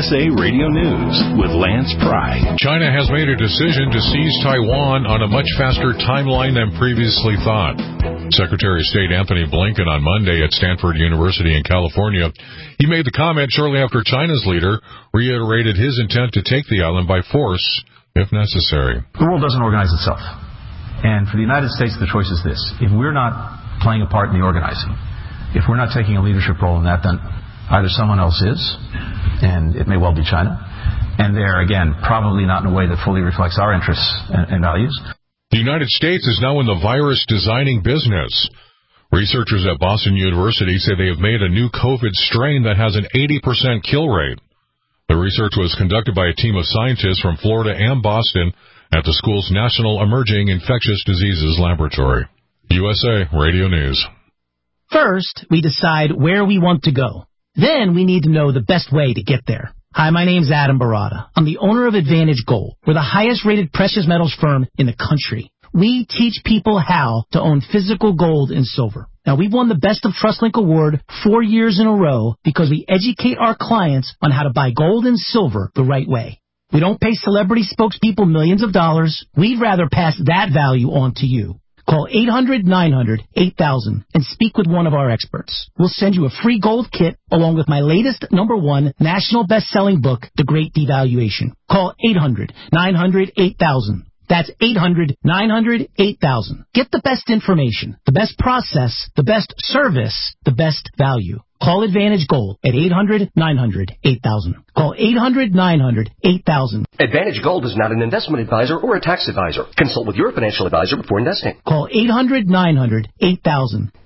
USA Radio News with Lance Pry. China has made a decision to seize Taiwan on a much faster timeline than previously thought. Secretary of State Anthony Blinken on Monday at Stanford University in California, he made the comment shortly after China's leader reiterated his intent to take the island by force if necessary. The world doesn't organize itself. And for the United States, the choice is this. If we're not playing a part in the organizing, if we're not taking a leadership role in that, then either someone else is, and it may well be China, and they're, again, probably not in a way that fully reflects our interests and values. The United States is now in the virus designing business. Researchers at Boston University say they have made a new COVID strain that has an 80% kill rate. The research was conducted by a team of scientists from Florida and Boston at the school's National Emerging Infectious Diseases Laboratory. USA Radio News. First, we decide where we want to go. Then we need to know the best way to get there. Hi, my name's Adam Barada. I'm the owner of Advantage Gold. We're the highest-rated precious metals firm in the country. We teach people how to own physical gold and silver. Now, we've won the Best of TrustLink Award 4 years in a row because we educate our clients on how to buy gold and silver the right way. We don't pay celebrity spokespeople millions of dollars. We'd rather pass that value on to you. Call 800-900-8000 and speak with one of our experts. We'll send you a free gold kit along with my latest #1 national best-selling book, The Great Devaluation. Call 800-900-8000. That's 800-900-8000. Get the best information, the best process, the best service, the best value. Call Advantage Gold at 800-900-8000. Call 800-900-8000. Advantage Gold is not an investment advisor or a tax advisor. Consult with your financial advisor before investing. Call 800-900-8000.